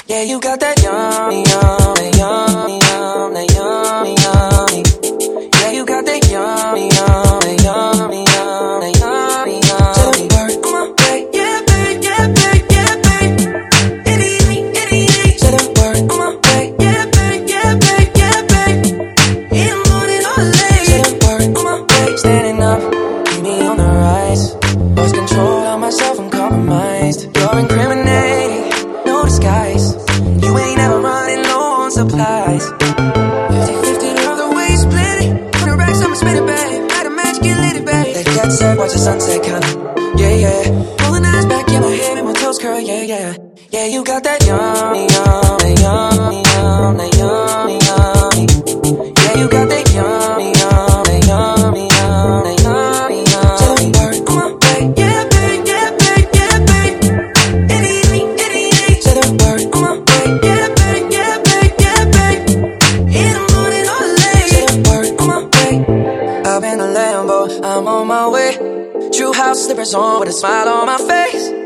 Yeah, you got that yummy, yummy, yummy, yummy, yummy, yummy. Yeah, you got that yummy, yummy, yummy, yummy, yummy, yummy. Say the word, come on, babe. Yeah, babe, yeah, babe, yeah, babe. Itty, say the word, come on, babe. Yeah, babe, yeah, babe, yeah, babe. In the morning or late. Say the word, come on, babe. Standing up, keep me on the rise. Lost control of myself, I'm compromised. You're incriminating, no disguise. You ain't ever running low on supplies. 50-50, love the way you split it. 100 racks, I'ma spend it, babe. Light a match, get lit, babe. That jet set, watch the sunset, kinda. Yeah, yeah. Pulling eyes back in my head, make my toes curl, yeah, yeah. Yeah, you got that yummy, yummy, yummy, yummy, yummy, yummy. Yeah, you got that yummy, yummy, yummy, yummy, yummy, yummy. Say the word, come on, babe. Yeah, babe, yeah, babe, yeah, babe. Itty, say the word, come on, babe. Yeah, babe, yeah, babe, yeah, babe. In the morning or late. Say the word, come on, babe. Up in the Lambo, I'm on my way. True house slippers on with a smile on my face.